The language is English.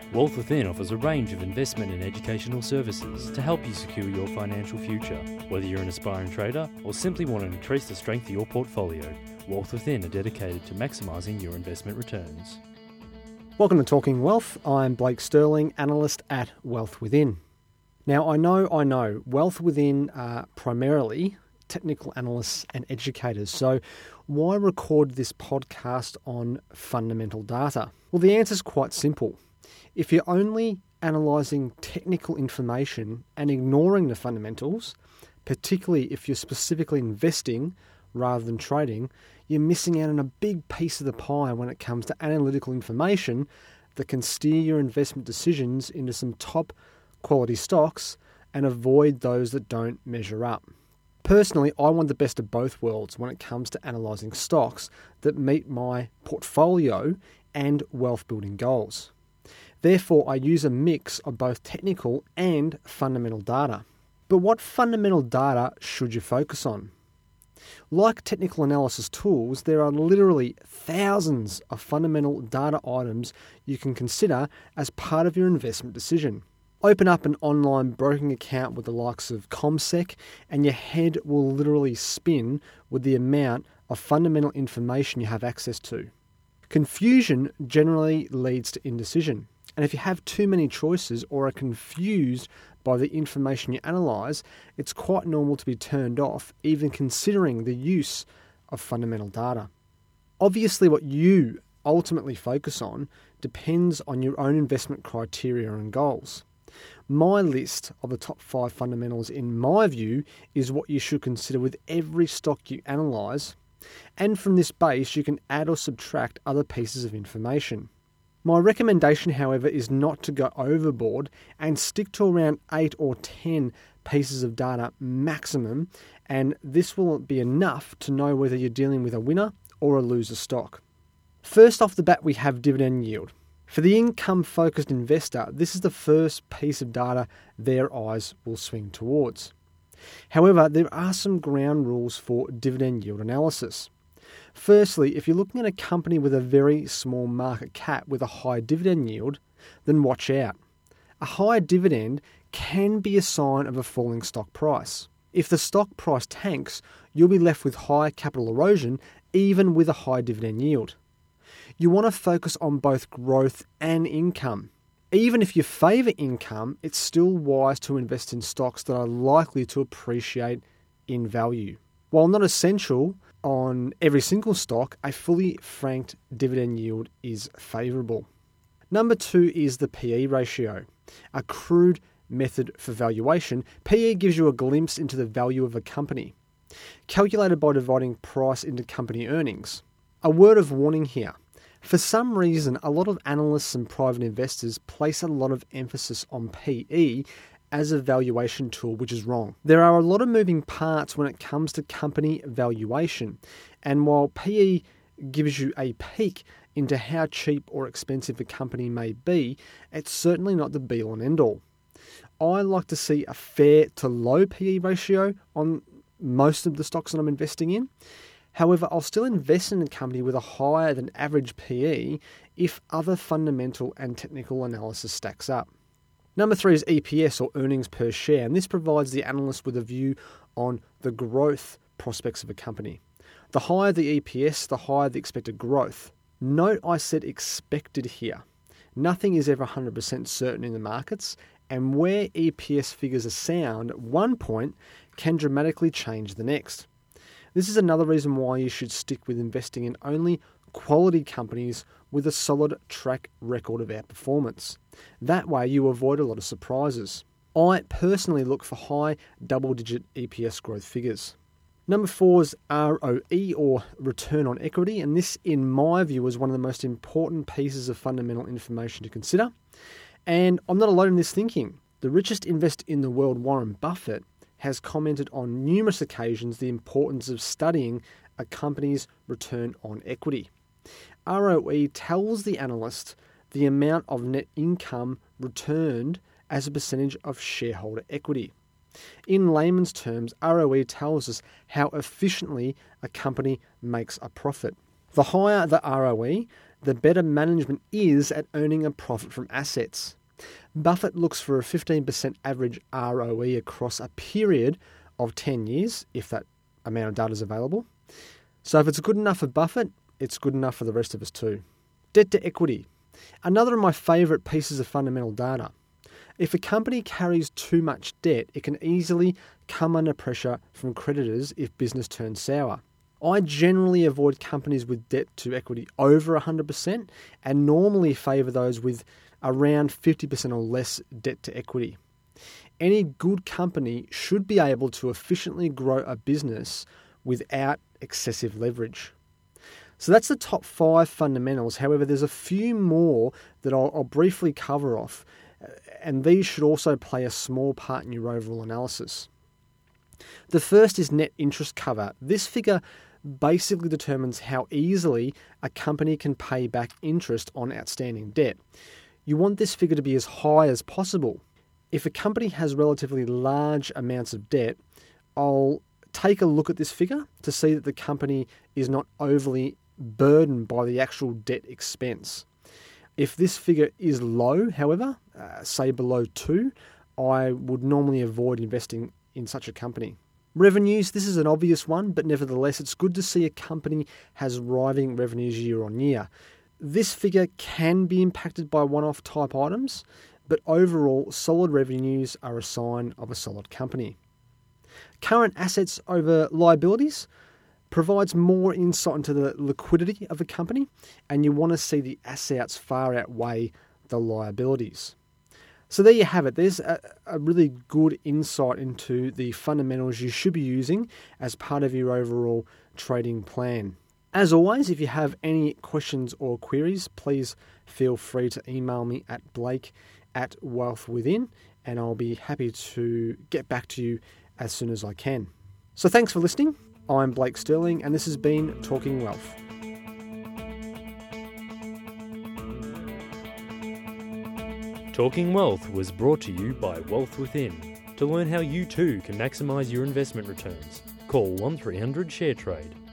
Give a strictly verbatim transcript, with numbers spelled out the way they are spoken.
Wealth Within offers a range of investment and educational services to help you secure your financial future. Whether you're an aspiring trader or simply want to increase the strength of your portfolio, Wealth Within are dedicated to maximising your investment returns. Welcome to Talking Wealth. I'm Blake Sterling, analyst at Wealth Within. Now, I know, I know, Wealth Within are primarily technical analysts and educators, so why record this podcast on fundamental data? Well, the answer is quite simple. If you're only analysing technical information and ignoring the fundamentals, particularly if you're specifically investing rather than trading, you're missing out on a big piece of the pie when it comes to analytical information that can steer your investment decisions into some top quality stocks and avoid those that don't measure up. Personally, I want the best of both worlds when it comes to analysing stocks that meet my portfolio and wealth building goals. Therefore, I use a mix of both technical and fundamental data. But what fundamental data should you focus on? Like technical analysis tools, there are literally thousands of fundamental data items you can consider as part of your investment decision. Open up an online broking account with the likes of CommSec and your head will literally spin with the amount of fundamental information you have access to. Confusion generally leads to indecision. And if you have too many choices or are confused by the information you analyse, it's quite normal to be turned off, even considering the use of fundamental data. Obviously, what you ultimately focus on depends on your own investment criteria and goals. My list of the top five fundamentals, in my view, is what you should consider with every stock you analyse, and from this base you can add or subtract other pieces of information. My recommendation, however, is not to go overboard and stick to around eight or ten pieces of data maximum, and this will be enough to know whether you're dealing with a winner or a loser stock. First off the bat, we have dividend yield. For the income-focused investor, this is the first piece of data their eyes will swing towards. However, there are some ground rules for dividend yield analysis. Firstly, if you're looking at a company with a very small market cap with a high dividend yield, then watch out. A high dividend can be a sign of a falling stock price. If the stock price tanks, you'll be left with high capital erosion even with a high dividend yield. You want to focus on both growth and income. Even if you favour income, it's still wise to invest in stocks that are likely to appreciate in value. While not essential on every single stock, a fully franked dividend yield is favourable. Number two is the P E ratio, a crude method for valuation. P E gives you a glimpse into the value of a company, calculated by dividing price into company earnings. A word of warning here. For some reason, a lot of analysts and private investors place a lot of emphasis on P E as a valuation tool, which is wrong. There are a lot of moving parts when it comes to company valuation, and while P E gives you a peek into how cheap or expensive a company may be, it's certainly not the be-all and end-all. I like to see a fair to low P E ratio on most of the stocks that I'm investing in. However, I'll still invest in a company with a higher than average P E if other fundamental and technical analysis stacks up. Number three is E P S, or earnings per share, and this provides the analyst with a view on the growth prospects of a company. The higher the E P S, the higher the expected growth. Note I said expected here. Nothing is ever one hundred percent certain in the markets, and where E P S figures are sound at one point can dramatically change the next. This is another reason why you should stick with investing in only quality companies with a solid track record of outperformance. That way you avoid a lot of surprises. I personally look for high double-digit E P S growth figures. Number four is R O E, or return on equity, and this, in my view, is one of the most important pieces of fundamental information to consider. And I'm not alone in this thinking. The richest investor in the world, Warren Buffett, has commented on numerous occasions the importance of studying a company's return on equity. R O E tells the analyst the amount of net income returned as a percentage of shareholder equity. In layman's terms, R O E tells us how efficiently a company makes a profit. The higher the R O E, the better management is at earning a profit from assets. Buffett looks for a fifteen percent average R O E across a period of ten years, if that amount of data is available. So if it's good enough for Buffett, it's good enough for the rest of us too. Debt to equity. Another of my favourite pieces of fundamental data. If a company carries too much debt, it can easily come under pressure from creditors if business turns sour. I generally avoid companies with debt to equity over one hundred percent and normally favour those with around fifty percent or less debt to equity. Any good company should be able to efficiently grow a business without excessive leverage. So that's the top five fundamentals. However, there's a few more that I'll, I'll briefly cover off, and these should also play a small part in your overall analysis. The first is net interest cover. This figure basically determines how easily a company can pay back interest on outstanding debt. You want this figure to be as high as possible. If a company has relatively large amounts of debt, I'll take a look at this figure to see that the company is not overly burdened by the actual debt expense. If this figure is low, however, uh, say below two, I would normally avoid investing in such a company. Revenues, this is an obvious one, but nevertheless, it's good to see a company has rising revenues year on year. This figure can be impacted by one-off type items, but overall, solid revenues are a sign of a solid company. Current assets over liabilities provides more insight into the liquidity of a company, and you want to see the assets far outweigh the liabilities. So there you have it. There's a, a really good insight into the fundamentals you should be using as part of your overall trading plan. As always, if you have any questions or queries, please feel free to email me at blake at wealth within, and I'll be happy to get back to you as soon as I can. So thanks for listening. I'm Blake Sterling, and this has been Talking Wealth. Talking Wealth was brought to you by Wealth Within. To learn how you too can maximise your investment returns, call one three hundred SHARE TRADE.